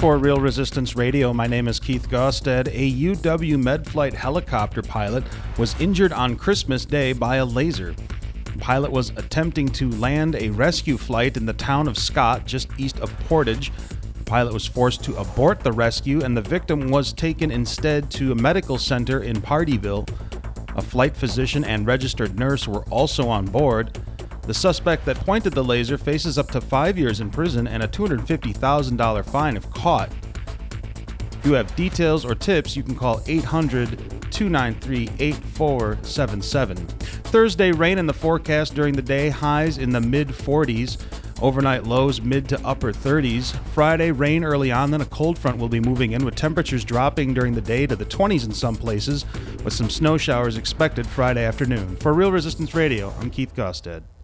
For Real Resistance Radio, my name is Keith Gosted. A UW Medflight helicopter pilot was injured on Christmas Day by a laser. The pilot was attempting to land a rescue flight in the town of Scott, just east of Portage. The pilot was forced to abort the rescue, and the victim was taken instead to a medical center in Pardeeville. A flight physician and registered nurse were also on board. The suspect that pointed the laser faces up to 5 years in prison and a $250,000 fine if caught. If you have details or tips, you can call 800-293-8477. Thursday, rain in the forecast during the day, highs in the mid-40s. Overnight lows mid to upper 30s. Friday, rain early on, then a cold front will be moving in with temperatures dropping during the day to the 20s in some places, with some snow showers expected Friday afternoon. For Real Resistance Radio, I'm Keith Gosted.